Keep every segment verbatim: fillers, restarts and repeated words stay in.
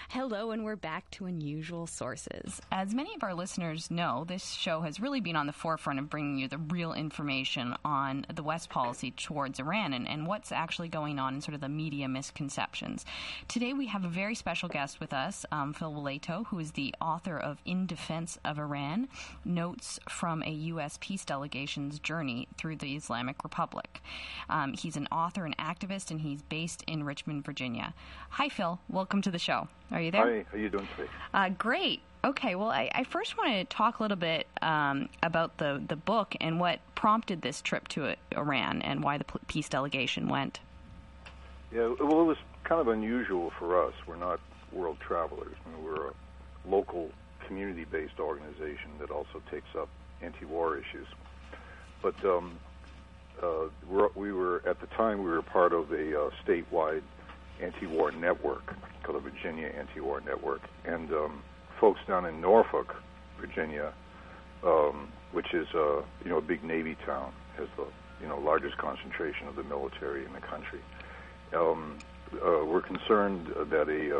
Hello, and we're back to Unusual Sources. As many of our listeners know, this show has really been on the forefront of bringing you the real information on the West policy towards Iran and, and what's actually going on in sort of the media misconceptions. Today we have a very special guest with us, um, Phil Waleto, who is the author of In Defense of Iran, Notes from a U S Peace Delegation's Journey Through the Islamic Republic. Um, he's an author and activist, and he's based in Richmond, Virginia. Hi, Phil. Welcome to the show. Are you there? Hi, how are you doing today? Uh, great. Okay, well, I, I first want to talk a little bit um, about the, the book and what prompted this trip to Iran and why the peace delegation went. Yeah, well, it was kind of unusual for us. We're not world travelers. I mean, we're a local community-based organization that also takes up anti-war issues. But um, uh, we're, we were, at the time, we were part of a uh, statewide anti-war network called the Virginia Anti-War Network, and um, folks down in Norfolk, Virginia, um, which is uh, you know a big Navy town, has the you know largest concentration of the military in the country. Um, uh, we're concerned that a uh,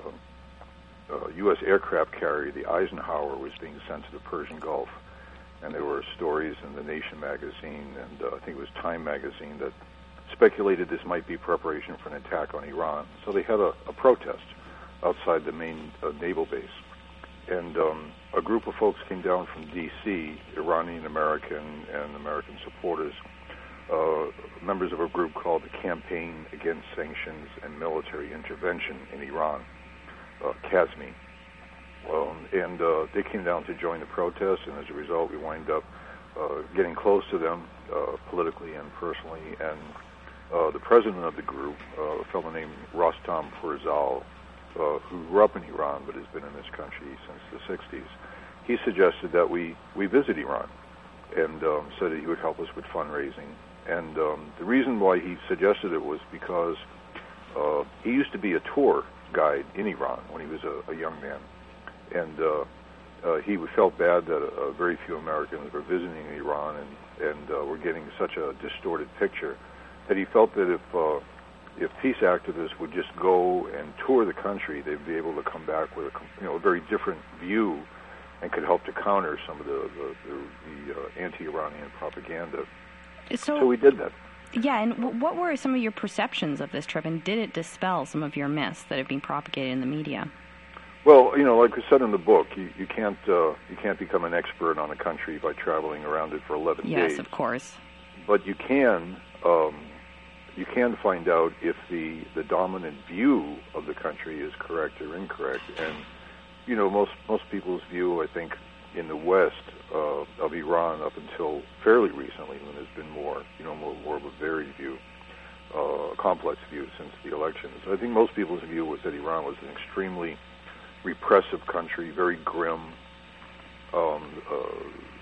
uh, U S aircraft carrier, the Eisenhower, was being sent to the Persian Gulf, and there were stories in the Nation magazine and uh, I think it was Time magazine that speculated this might be preparation for an attack on Iran. So they had a, a protest outside the main uh, naval base. And um, a group of folks came down from D C, Iranian-American and American supporters, uh, members of a group called the Campaign Against Sanctions and Military Intervention in Iran, uh, CASMI. Um, and uh, they came down to join the protest, and as a result, we wind up uh, getting close to them uh, politically and personally. And Uh, the president of the group, uh, a fellow named Rostam Furzal, uh, who grew up in Iran but has been in this country since the sixties, he suggested that we, we visit Iran and um, said that he would help us with fundraising. And um, the reason why he suggested it was because uh, he used to be a tour guide in Iran when he was a, a young man. And uh, uh, he felt bad that uh, very few Americans were visiting Iran and, and uh, were getting such a distorted picture, that he felt that if uh, if peace activists would just go and tour the country, they'd be able to come back with a you know a very different view, and could help to counter some of the the, the, the uh, anti-Iranian propaganda. So, so we did that. Yeah, and w- what were some of your perceptions of this trip, and did it dispel some of your myths that have been propagated in the media? Well, you know, like we said in the book, you, you can't uh, you can't become an expert on a country by traveling around it for eleven yes, days. Yes, of course. But you can. Um, You can find out if the, the dominant view of the country is correct or incorrect. And, you know, most most people's view, I think, in the West uh, of Iran up until fairly recently, when there's been more, you know, more, more of a varied view, uh, a complex view since the elections. I think most people's view was that Iran was an extremely repressive country, very grim, um, uh,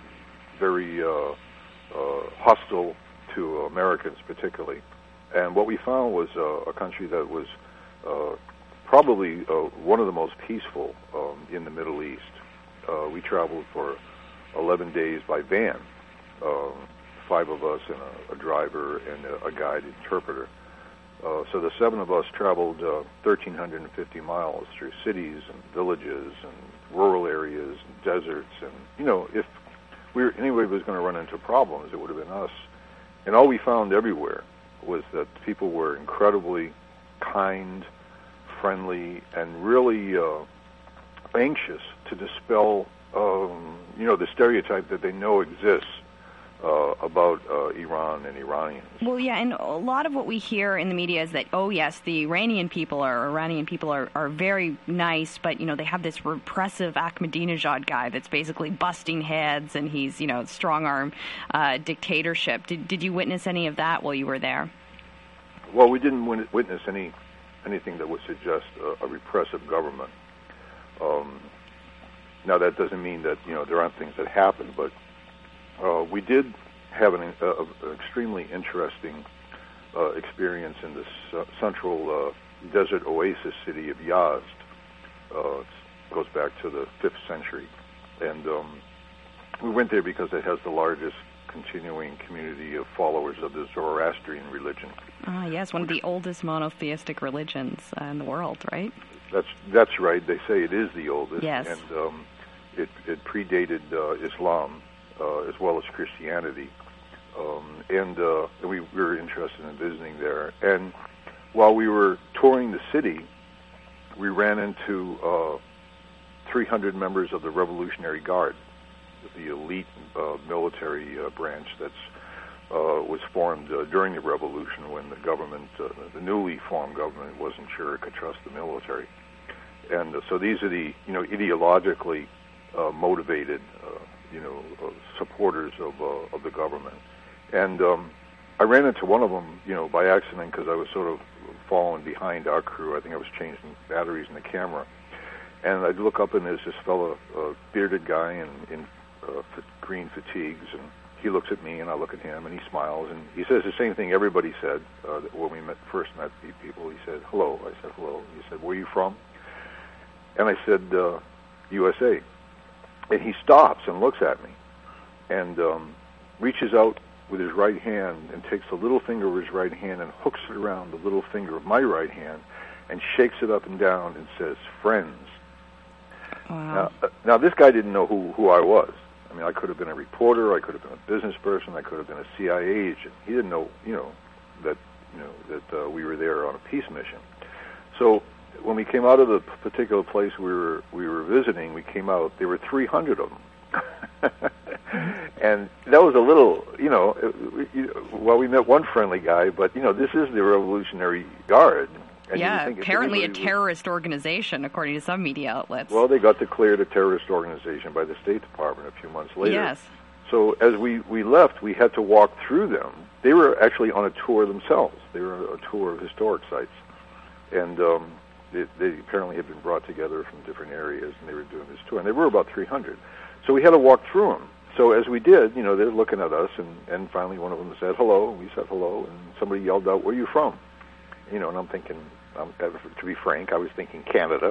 very uh, uh, hostile to Americans particularly. And what we found was uh, a country that was uh, probably uh, one of the most peaceful um, in the Middle East. Uh, we traveled for eleven days by van, uh, five of us and a, a driver and a, a guide interpreter. Uh, so the seven of us traveled uh, one thousand three hundred fifty miles through cities and villages and rural areas and deserts. And, you know, if we were, anybody was going to run into problems, it would have been us. And all we found everywhere was that people were incredibly kind, friendly, and really uh, anxious to dispel, um, you know, the stereotype that they know exists uh, about uh, Iran and Iranians. Well, yeah, and a lot of what we hear in the media is that, oh, yes, the Iranian people or Iranian people are, are very nice, but, you know, they have this repressive Ahmadinejad guy that's basically busting heads, and he's, you know, strong-arm uh, dictatorship. Did, did you witness any of that while you were there? Well, we didn't witness any anything that would suggest a, a repressive government. Um, now, that doesn't mean that, you know, there aren't things that happen, but uh, we did have an, uh, an extremely interesting uh, experience in this uh, central uh, desert oasis city of Yazd. Uh, it goes back to the fifth century. And um, we went there because it has the largest continuing community of followers of the Zoroastrian religion. Ah, yes, one of the oldest monotheistic religions uh, in the world, right? That's that's right. They say it is the oldest, yes. and um, it it predated uh, Islam uh, as well as Christianity, um, and uh, we, we were interested in visiting there. And while we were touring the city, we ran into uh, three hundred members of the Revolutionary Guard, the elite uh, military uh, branch that's uh, was formed uh, during the Revolution when the government, uh, the newly formed government, wasn't sure it could trust the military. And uh, so these are the, you know, ideologically uh, motivated, uh, you know, uh, supporters of uh, of the government. And um, I ran into one of them, you know, by accident because I was sort of following behind our crew. I think I was changing batteries in the camera. And I'd look up and there's this fellow, a bearded guy in, in uh, f- green fatigues, and he looks at me and I look at him and he smiles and he says the same thing everybody said uh, when we met, first met the people. He said, hello. I said, hello. He said, where are you from? And I said, uh, U S A. And he stops and looks at me and um, reaches out with his right hand and takes the little finger of his right hand and hooks it around the little finger of my right hand and shakes it up and down and says, friends. Wow. Now, uh, now, this guy didn't know who, who I was. I mean, I could have been a reporter, I could have been a business person, I could have been a C I A agent. He didn't know, you know, that you know that uh, we were there on a peace mission. So when we came out of the particular place we were we were visiting, we came out. There were three hundred of them, and that was a little, you know. It, well, we met one friendly guy, but you know, this is the Revolutionary Guard. And yeah, apparently a terrorist organization, according to some media outlets. Well, they got declared a terrorist organization by the State Department a few months later. Yes. So as we, we left, we had to walk through them. They were actually on a tour themselves. They were on a tour of historic sites. And um, they, they apparently had been brought together from different areas, and they were doing this tour. And there were about three hundred. So we had to walk through them. So as we did, you know, they're looking at us, and, and finally one of them said hello. We said hello, and somebody yelled out, where are you from? You know, and I'm thinking, um, to be frank, I was thinking Canada.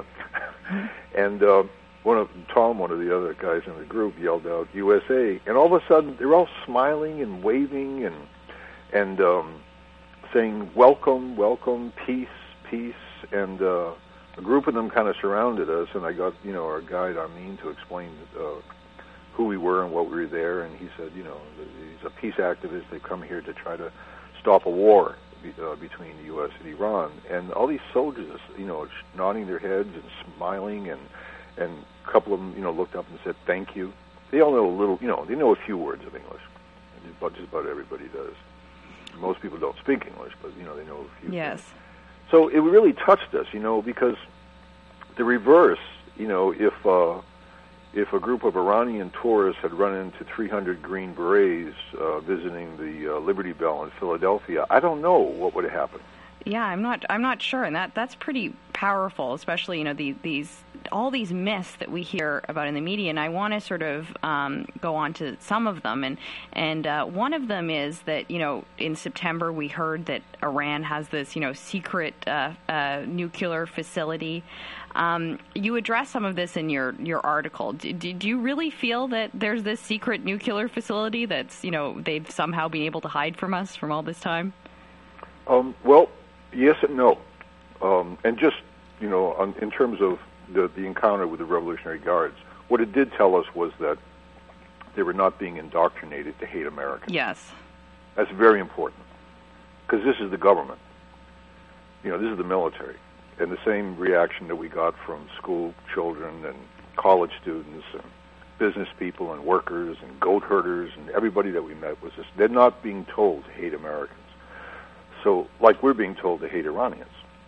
and uh, one of Tom, one of the other guys in the group, yelled out U S A. And all of a sudden, they're all smiling and waving and and um, saying, welcome, welcome, peace, peace. And uh, a group of them kind of surrounded us, and I got, you know, our guide, Armin, to explain uh, who we were and what we were there. And he said, you know, he's a peace activist. They've come here to try to stop a war Uh, between the U S and Iran, and all these soldiers, you know, nodding their heads and smiling, and and a couple of them, you know, looked up and said thank you. They all know a little, you know, they know a few words of English. Just about, just about everybody does. Most people don't speak English, but you know, they know a few. Yes. Things. So it really touched us, you know, because the reverse, you know, if uh, if a group of Iranian tourists had run into three hundred Green Berets uh, visiting the uh, Liberty Bell in Philadelphia, I don't know what would have happened. Yeah, I'm not. I'm not sure, and that that's pretty powerful. Especially, you know, the, these all these myths that we hear about in the media, and I want to sort of um, go on to some of them. And and uh, one of them is that, you know, in September we heard that Iran has this, you know, secret uh, uh, nuclear facility. Um, you address some of this in your, your article. Do, do you really feel that there's this secret nuclear facility that's, you know, they've somehow been able to hide from us from all this time? Um, well, yes and no. Um, and just, you know, on, in terms of the, the encounter with the Revolutionary Guards, what it did tell us was that they were not being indoctrinated to hate Americans. Yes. That's very important, because this is the government. You know, this is the military. And the same reaction that we got from school children and college students and business people and workers and goat herders and everybody that we met was this: they're not being told to hate Americans. So, like we're being told to hate Iranians.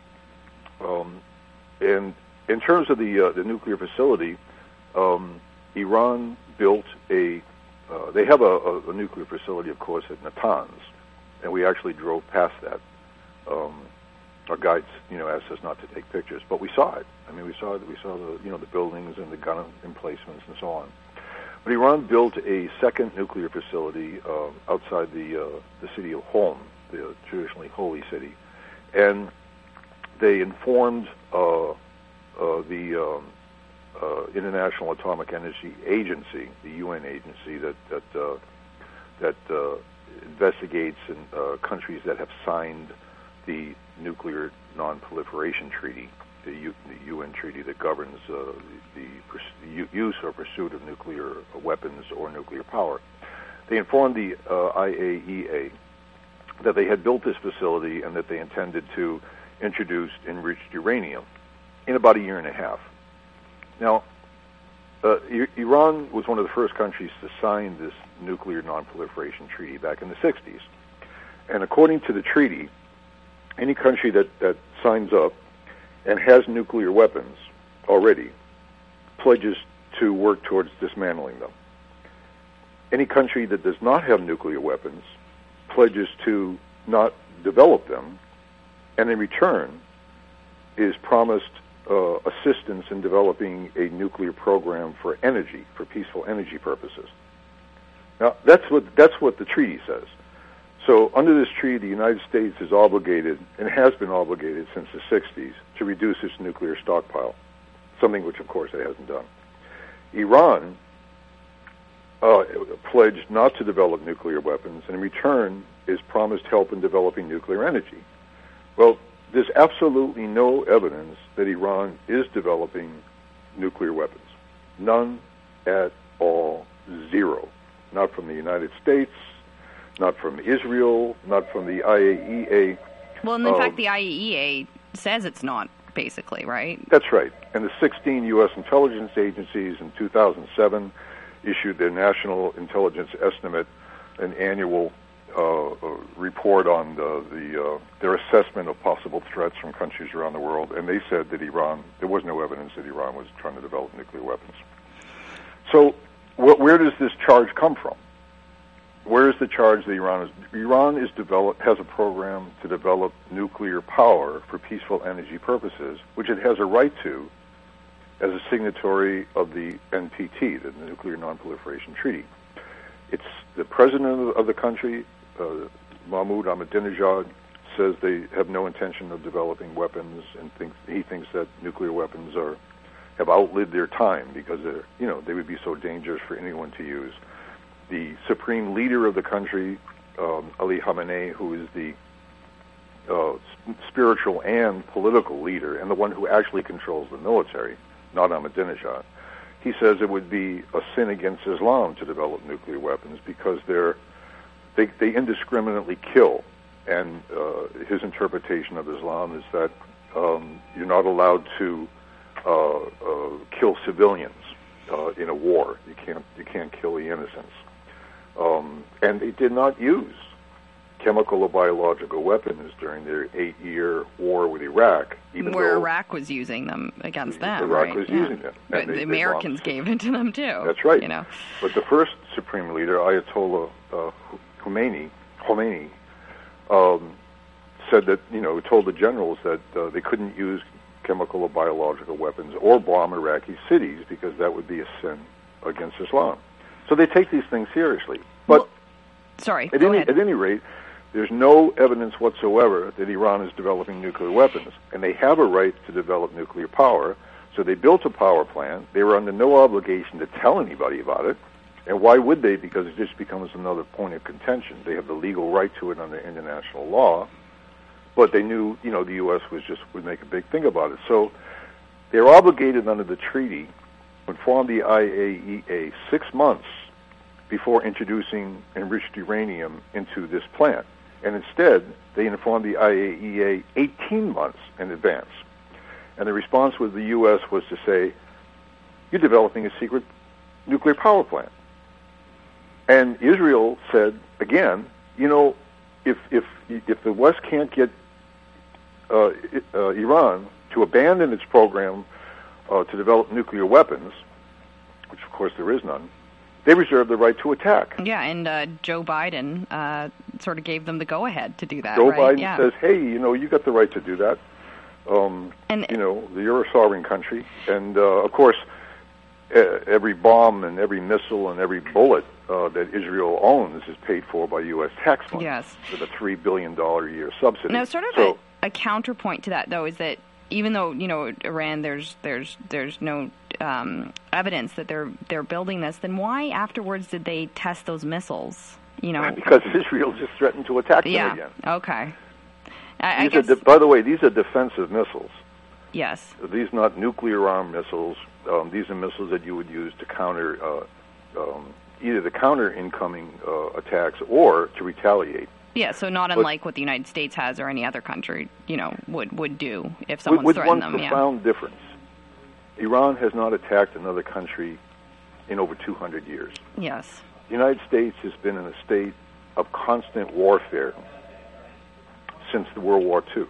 Um, and in terms of the uh, the nuclear facility, um, Iran built a. Uh, they have a, a, a nuclear facility, of course, at Natanz, and we actually drove past that. Um, Our guides, you know, asked us not to take pictures, but we saw it. I mean, we saw we saw the, you know, the buildings and the gun emplacements and so on. But Iran built a second nuclear facility uh, outside the uh, the city of Qom, the traditionally holy city, and they informed uh, uh, the um, uh, International Atomic Energy Agency, the U N agency that that uh, that uh, investigates in, uh, countries that have signed the Nuclear Non-Proliferation Treaty, the, U, the U N treaty that governs uh, the, the use or pursuit of nuclear weapons or nuclear power. They informed the uh, I A E A that they had built this facility and that they intended to introduce enriched uranium in about a year and a half. Now, uh, I- Iran was one of the first countries to sign this nuclear non-proliferation treaty back in the sixties. And according to the treaty, any country that, that signs up and has nuclear weapons already pledges to work towards dismantling them. Any country that does not have nuclear weapons pledges to not develop them, and in return is promised uh, assistance in developing a nuclear program for energy, for peaceful energy purposes. Now, that's what that's what the treaty says. So under this treaty, the United States is obligated, and has been obligated since the sixties, to reduce its nuclear stockpile, something which, of course, it hasn't done. Iran uh, pledged not to develop nuclear weapons, and in return is promised help in developing nuclear energy. Well, there's absolutely no evidence that Iran is developing nuclear weapons. None at all. Zero. Not from the United States, not from Israel, not from the I A E A. Well, and in um, fact, the I A E A says it's not, basically, right? That's right. And the sixteen U S intelligence agencies in two thousand seven issued their National Intelligence Estimate, an annual uh, uh, report on the, the uh, their assessment of possible threats from countries around the world, and they said that Iran, there was no evidence that Iran was trying to develop nuclear weapons. So wh- where does this charge come from? Where is the charge that Iran is? Iran is develop, has a program to develop nuclear power for peaceful energy purposes, which it has a right to as a signatory of the N P T, the Nuclear Non-Proliferation Treaty. It's the president of the country, uh, Mahmoud Ahmadinejad, says they have no intention of developing weapons, and thinks he thinks that nuclear weapons are have outlived their time because they're, you know, they would be so dangerous for anyone to use. The supreme leader of the country, um, Ali Khamenei, who is the uh, spiritual and political leader, and the one who actually controls the military, not Ahmadinejad, he says it would be a sin against Islam to develop nuclear weapons because they're they, they indiscriminately kill. And uh, his interpretation of Islam is that um, you're not allowed to uh, uh, kill civilians uh, in a war. You can't you can't kill the innocents. Um, and they did not use chemical or biological weapons during their eight-year war with Iraq. Even Where though Iraq was using them against them, Iraq right? was yeah. using them. But And they, the they Americans gave it to them, too. That's right. You know? But the first supreme leader, Ayatollah uh, Khomeini, Khomeini um, said that, you know, told the generals that uh, they couldn't use chemical or biological weapons or bomb Iraqi cities because that would be a sin against Islam. So they take these things seriously. But well, sorry, at go any, ahead. at any rate, there's no evidence whatsoever that Iran is developing nuclear weapons, and they have a right to develop nuclear power. So they built a power plant. They were under no obligation to tell anybody about it. And why would they? Because it just becomes another point of contention. They have the legal right to it under international law, but they knew, you know, the U S was just would make a big thing about it. So they're obligated under the treaty to inform the I A E A six months before introducing enriched uranium into this plant. And instead, they informed the I A E A eighteen months in advance. And the response with the U S was to say, you're developing a secret nuclear power plant. And Israel said, again, you know, if if if the West can't get uh, uh, Iran to abandon its program uh, to develop nuclear weapons, which of course there is none, they reserve the right to attack. Yeah, and uh, Joe Biden uh, sort of gave them the go-ahead to do that. Joe right? Biden yeah. says, hey, you know, you got the right to do that. Um, and, you know, you're a sovereign country. And, uh, of course, every bomb and every missile and every bullet uh, that Israel owns is paid for by U S tax money. Yes. With a three billion dollars a year subsidy. Now, sort of so, a, a counterpoint to that, though, is that even though, you know, Iran, there's there's there's no um, evidence that they're they're building this, then why afterwards did they test those missiles? You know, because Israel just threatened to attack them yeah, again. Okay. I, I these guess, are de- by the way, these are defensive missiles. Yes. These are not nuclear-armed missiles. Um, these are missiles that you would use to counter uh, um, either to counter incoming uh, attacks or to retaliate. Yeah, so not but, unlike what the United States has or any other country, you know, would, would do if someone's with, with threatened them. With one yeah. profound difference. Iran has not attacked another country in over two hundred years. Yes. The United States has been in a state of constant warfare since the World War Two.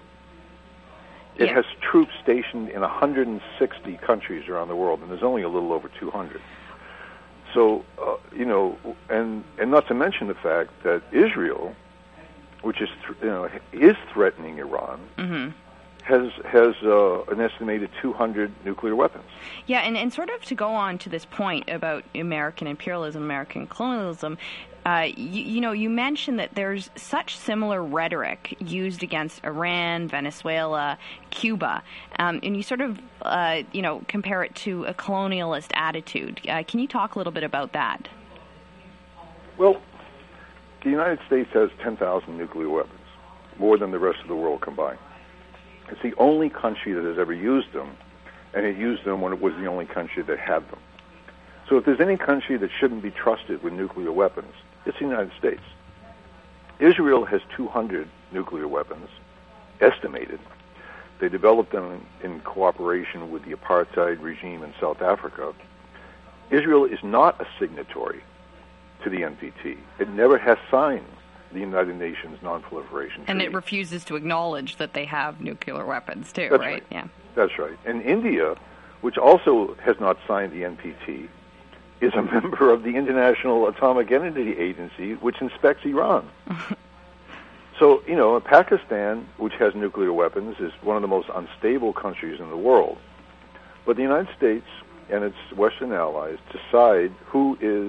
It yeah. has troops stationed in one hundred sixty countries around the world, and there's only a little over two hundred. So, uh, you know, and and not to mention the fact that Israel, which is th- you know is threatening Iran, mm-hmm. has has uh, an estimated two hundred nuclear weapons. Yeah, and, and sort of to go on to this point about American imperialism, American colonialism, uh, you, you know, you mentioned that there's such similar rhetoric used against Iran, Venezuela, Cuba, um, and you sort of, uh, you know, compare it to a colonialist attitude. Uh, can you talk a little bit about that? Well, the United States has ten thousand nuclear weapons, more than the rest of the world combined. It's the only country that has ever used them, and it used them when it was the only country that had them. So if there's any country that shouldn't be trusted with nuclear weapons, it's the United States. Israel has two hundred nuclear weapons, estimated. They developed them in cooperation with the apartheid regime in South Africa. Israel is not a signatory to the N P T. It never has signed the United Nations Non-Proliferation Treaty. And it refuses to acknowledge that they have nuclear weapons, too, That's right? right? Yeah. That's right. And India, which also has not signed the N P T, is a member of the International Atomic Energy Agency, which inspects Iran. So, you know, Pakistan, which has nuclear weapons, is one of the most unstable countries in the world. But the United States and its Western allies decide who is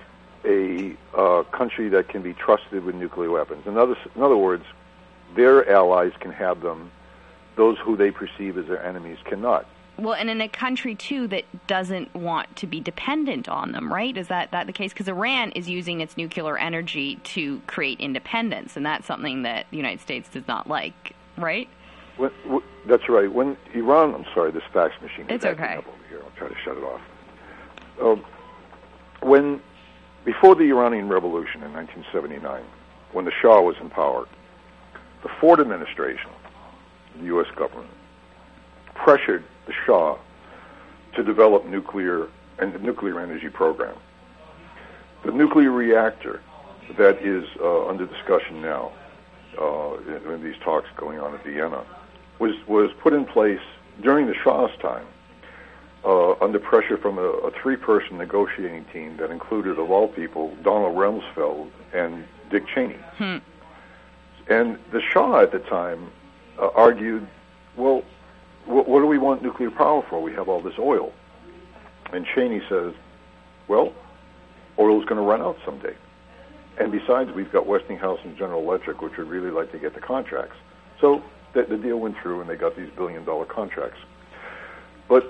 a uh, country that can be trusted with nuclear weapons. In other, in other words, their allies can have them. Those who they perceive as their enemies cannot. Well, and in a country, too, that doesn't want to be dependent on them, right? Is that, that the case? Because Iran is using its nuclear energy to create independence, and that's something that the United States does not like, right? When, w- that's right. When Iran, I'm sorry, this fax machine is it's acting okay. up over here. I'll try to shut it off. Um, when, before the Iranian Revolution in nineteen seventy-nine, when the Shah was in power, the Ford administration, the U S government, pressured the Shah to develop nuclear and the nuclear energy program. The nuclear reactor that is uh, under discussion now, uh, in, in these talks going on at Vienna, was was put in place during the Shah's time uh, under pressure from a, a three-person negotiating team that included, of all people, Donald Rumsfeld and Dick Cheney. Hmm. And the Shah at the time uh, argued, well, wh- what do we want nuclear power for? We have all this oil. And Cheney says, well, oil's going to run out someday. And besides, we've got Westinghouse and General Electric, which would really like to get the contracts. So the, the deal went through, and they got these billion-dollar contracts. But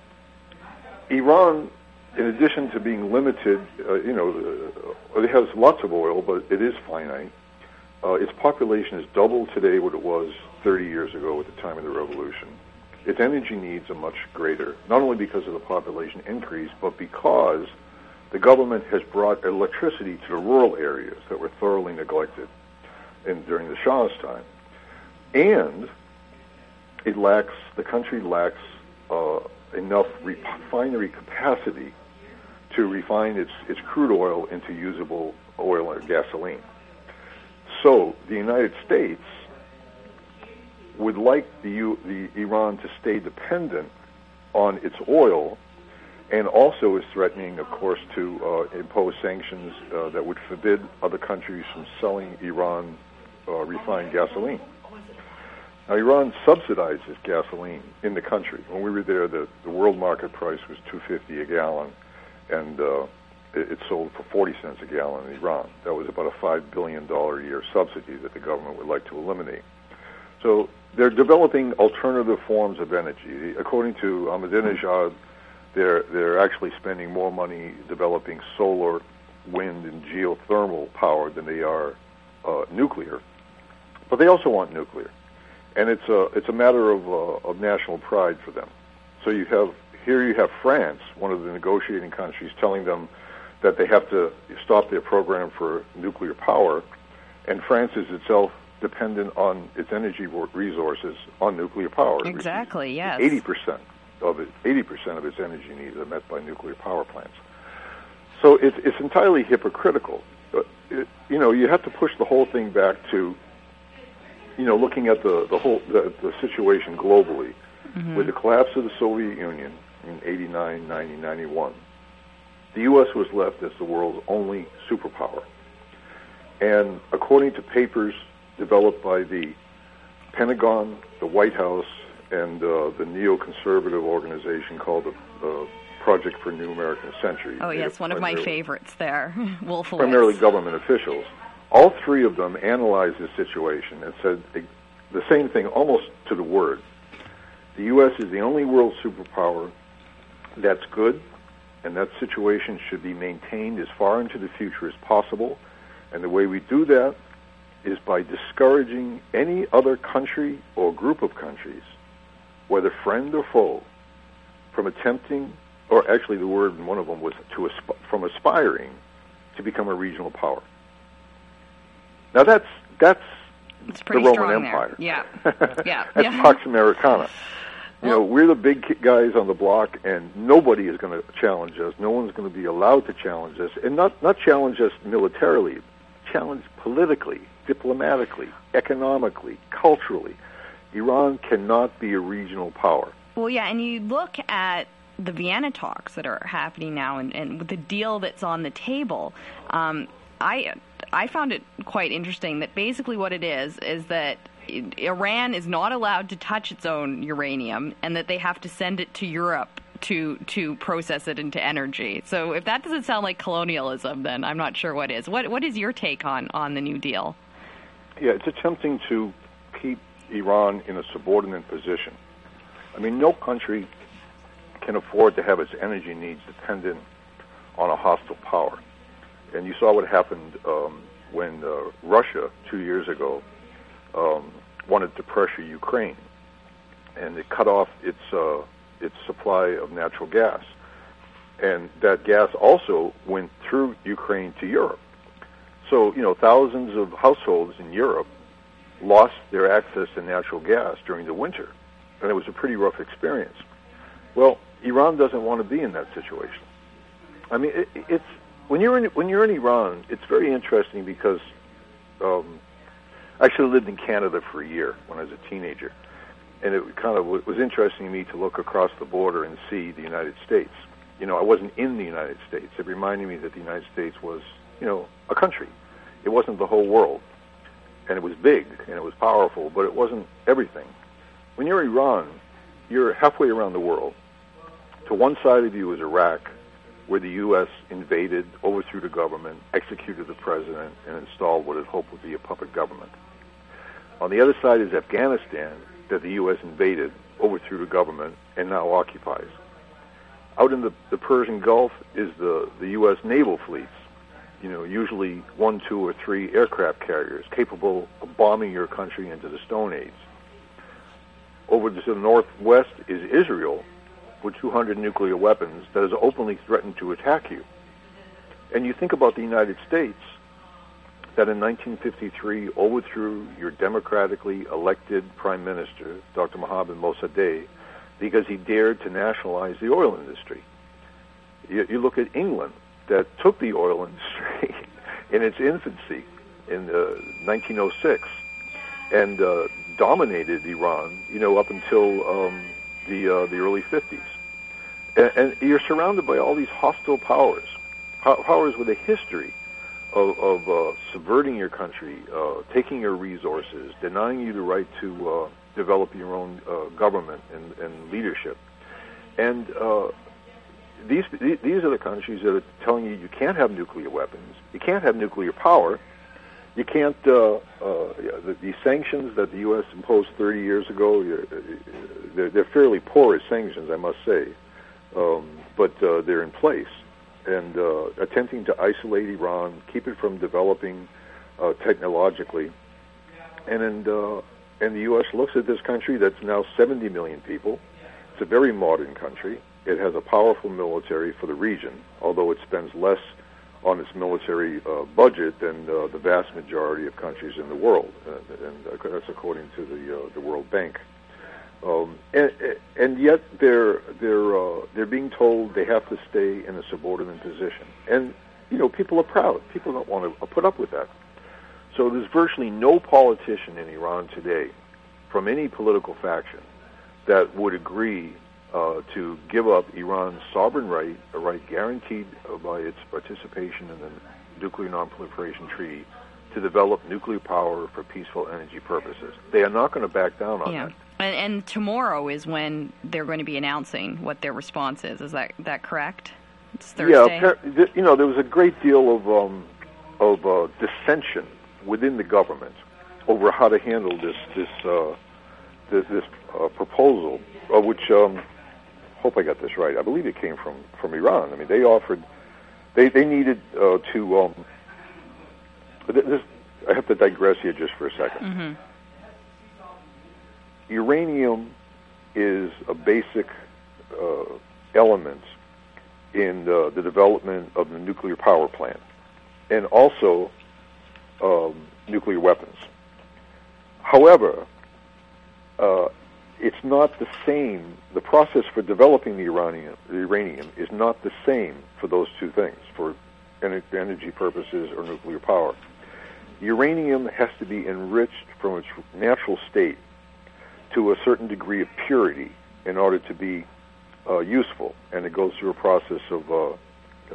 Iran, in addition to being limited, uh, you know, uh, it has lots of oil, but it is finite. Uh, its population is double today what it was thirty years ago at the time of the revolution. Its energy needs are much greater, not only because of the population increase, but because the government has brought electricity to the rural areas that were thoroughly neglected in, during the Shah's time. And it lacks, the country lacks uh, enough refinery capacity to refine its, its crude oil into usable oil or gasoline. So the United States would like the, U, the Iran to stay dependent on its oil, and also is threatening, of course, to uh, impose sanctions uh, that would forbid other countries from selling Iran uh, refined gasoline. Now, Iran subsidizes gasoline in the country. When we were there, the, the world market price was two dollars and fifty cents a gallon, and uh, it, it sold for forty cents a gallon in Iran. That was about a five billion dollars a year subsidy that the government would like to eliminate. So they're developing alternative forms of energy. According to Ahmadinejad, they're, they're actually spending more money developing solar, wind, and geothermal power than they are uh, nuclear. But they also want nuclear. and it's a it's a matter of uh, of national pride for them. So you have here you have France, one of the negotiating countries, telling them that they have to stop their program for nuclear power, and France is itself dependent on its energy resources on nuclear power. Exactly, yes. eighty percent of it, eighty percent of its energy needs are met by nuclear power plants. So it's, it's entirely hypocritical. But it, you know, you have to push the whole thing back to, you know, looking at the, the whole the, the situation globally. Mm-hmm. With the collapse of the Soviet Union in eighty-nine, ninety, ninety-one, the U S was left as the world's only superpower. And according to papers developed by the Pentagon, the White House, and uh, the neoconservative organization called the uh, Project for New American Century. Oh, yes, one of my favorites there, Wolfowitz. Primarily government officials. All three of them analyzed the situation and said the same thing almost to the word. The U S is the only world superpower. That's good, and that situation should be maintained as far into the future as possible. And the way we do that is by discouraging any other country or group of countries, whether friend or foe, from attempting, or actually the word in one of them was to asp- from aspiring to become a regional power. Now that's that's it's the Roman Empire. There. Yeah, yeah, that's yeah. Pax Americana. You know, we're the big guys on the block, and nobody is going to challenge us. No one's going to be allowed to challenge us, and not not challenge us militarily, challenge politically, diplomatically, economically, culturally. Iran cannot be a regional power. Well, yeah, and you look at the Vienna talks that are happening now, and, and with the deal that's on the table, um, I I found it quite interesting that basically what it is is that Iran is not allowed to touch its own uranium, and that they have to send it to Europe to to process it into energy. So if that doesn't sound like colonialism, then I'm not sure what is. What what is your take on, on the New Deal? Yeah, it's attempting to keep Iran in a subordinate position. I mean, no country can afford to have its energy needs dependent on a hostile power. And you saw what happened um, when uh, Russia, two years ago, um, wanted to pressure Ukraine, and it cut off its uh, its supply of natural gas. And that gas also went through Ukraine to Europe. So, you know, thousands of households in Europe lost their access to natural gas during the winter, and it was a pretty rough experience. Well, Iran doesn't want to be in that situation. I mean, it, it's when you're in when you're in Iran, it's very interesting because um, I actually lived in Canada for a year when I was a teenager, and it kind of was interesting to me to look across the border and see the United States. You know, I wasn't in the United States. It reminded me that the United States was, you know, a country. It wasn't the whole world, and it was big and it was powerful, but it wasn't everything. When you're Iran, you're halfway around the world. To one side of you is Iraq, where the U S invaded, overthrew the government, executed the president, and installed what it hoped would be a puppet government. On the other side is Afghanistan, that the U S invaded, overthrew the government, and now occupies. Out in the, the Persian Gulf is the, the U S naval fleets, you know, usually one, two, or three aircraft carriers capable of bombing your country into the Stone Age. Over to the northwest is Israel, with two hundred nuclear weapons, that has openly threatened to attack you. And you think about the United States, that in nineteen fifty-three overthrew your democratically elected prime minister, Doctor Mohammad Mossadegh, because he dared to nationalize the oil industry. You, you look at England, that took the oil industry in its infancy in uh, nineteen oh six and uh, dominated Iran, you know, up until um, the uh, the early fifties. And, and you're surrounded by all these hostile powers, powers with a history of, of uh, subverting your country, uh, taking your resources, denying you the right to uh, develop your own uh, government and, and leadership. And uh, these these are the countries that are telling you you can't have nuclear weapons, you can't have nuclear power, you can't. Uh, uh, the, the sanctions that the U S imposed thirty years ago, they're, they're fairly porous sanctions, I must say, um, but uh, they're in place. And uh, attempting to isolate Iran, keep it from developing uh, technologically, and and, uh, and the U S looks at this country that's now seventy million people. It's a very modern country. It has a powerful military for the region, although it spends less on its military uh, budget than uh, the vast majority of countries in the world, uh, and uh, that's according to the uh, the World Bank. Um, and, and yet they're they're uh, they're being told they have to stay in a subordinate position, and you know people are proud. People don't want to put up with that. So there's virtually no politician in Iran today, from any political faction, that would agree uh, to give up Iran's sovereign right, a right guaranteed uh, by its participation in the Nuclear Non-Proliferation Treaty, to develop nuclear power for peaceful energy purposes. They are not going to back down on yeah. that. And, and tomorrow is when they're going to be announcing what their response is. Is that that correct? It's Thursday. Yeah, you know, there was a great deal of um, of uh, dissension within the government over how to handle this this uh, this, this uh, proposal, uh, which um, hope I got this right. I believe it came from, from Iran. I mean, they offered they they needed uh, to. Um, this, I have to digress here just for a second. Mm-hmm. Uranium is a basic uh, element in the, the development of the nuclear power plant, and also um, nuclear weapons. However, uh, it's not the same. The process for developing the uranium, the uranium is not the same for those two things, for energy purposes or nuclear power. Uranium has to be enriched from its natural state to a certain degree of purity in order to be uh, useful, and it goes through a process of uh, uh,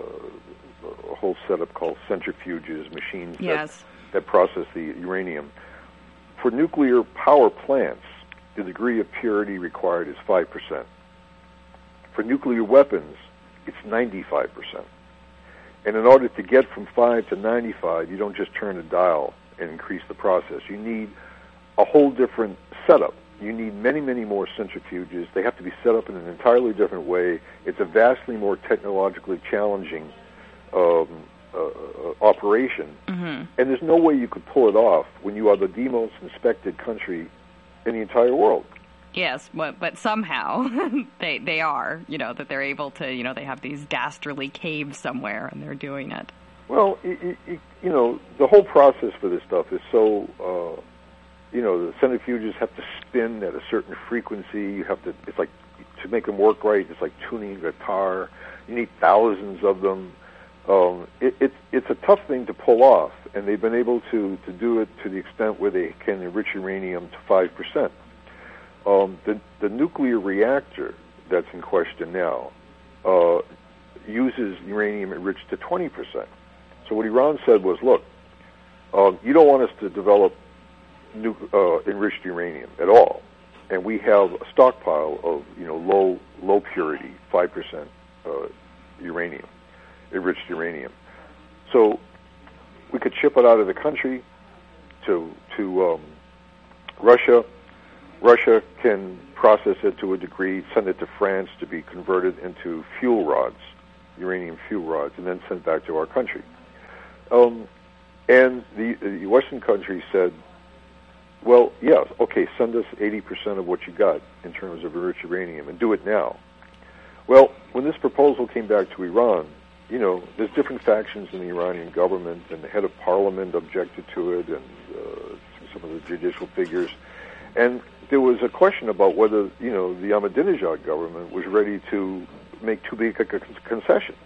a whole setup called centrifuges, machines yes. that, that process the uranium. For nuclear power plants, the degree of purity required is five percent. For nuclear weapons, it's ninety-five percent. And in order to get from five to ninety-five, you don't just turn a dial and increase the process. You need a whole different setup. You need many, many more centrifuges. They have to be set up in an entirely different way. It's a vastly more technologically challenging um, uh, operation. Mm-hmm. And there's no way you could pull it off when you are the, the most inspected country in the entire world. Yes, but but somehow they they are, you know, that they're able to, you know, they have these dastardly caves somewhere and they're doing it. Well, it, it, you know, the whole process for this stuff is so, uh, you know, the centrifuges have to spin at a certain frequency. You have to, it's like, to make them work right, it's like tuning a guitar. You need thousands of them. Um, it, it, it's a tough thing to pull off, and they've been able to, to do it to the extent where they can enrich uranium to five percent. Um, the, the nuclear reactor that's in question now uh, uses uranium enriched to twenty percent. So what Iran said was, look, um, you don't want us to develop nu- uh, enriched uranium at all, and we have a stockpile of, you know, low low purity, five percent uh, uranium, enriched uranium. So we could ship it out of the country to to um, Russia. Russia can process it to a degree, send it to France to be converted into fuel rods, uranium fuel rods, and then sent back to our country. Um, and the, the Western countries said, well, yes, okay, send us eighty percent of what you got in terms of enriched uranium, and do it now. Well, when this proposal came back to Iran, you know, there's different factions in the Iranian government, and the head of parliament objected to it, and uh, some of the judicial figures. And there was a question about whether, you know, the Ahmadinejad government was ready to make too big a concession.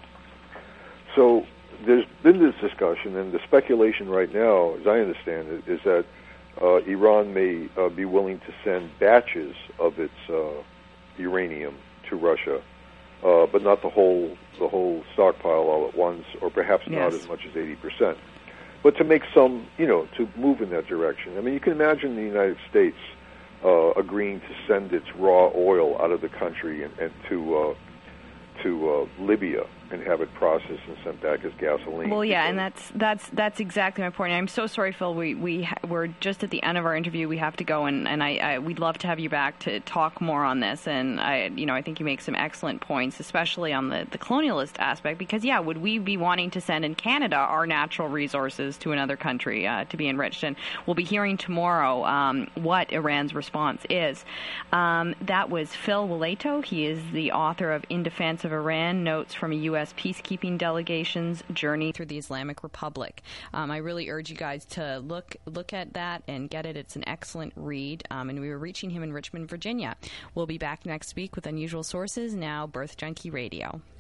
So there's been this discussion, and the speculation right now, as I understand it, is that uh, Iran may uh, be willing to send batches of its uh, uranium to Russia, uh, but not the whole the whole stockpile all at once, or perhaps yes. not as much as eighty percent. But to make some, you know, to move in that direction. I mean, you can imagine the United States uh, agreeing to send its raw oil out of the country and, and to uh, to uh, Libya and have it processed and sent back as gasoline. Well, yeah, and that's that's that's exactly my point. I'm so sorry, Phil. We we ha- we're just at the end of our interview. We have to go, and and I, I we'd love to have you back to talk more on this. And I you know I think you make some excellent points, especially on the the colonialist aspect. Because yeah, would we be wanting to send in Canada our natural resources to another country uh, to be enriched? And we'll be hearing tomorrow um, what Iran's response is. Um, that was Phil Waleto. He is the author of In Defense of Iran, Notes from a U S Peacekeeping Delegation's Journey Through the Islamic Republic. Um, I really urge you guys to look look at that and get it. It's an excellent read. Um, and we were reaching him in Richmond, Virginia. We'll be back next week with Unusual Sources, now Birth Junkie Radio.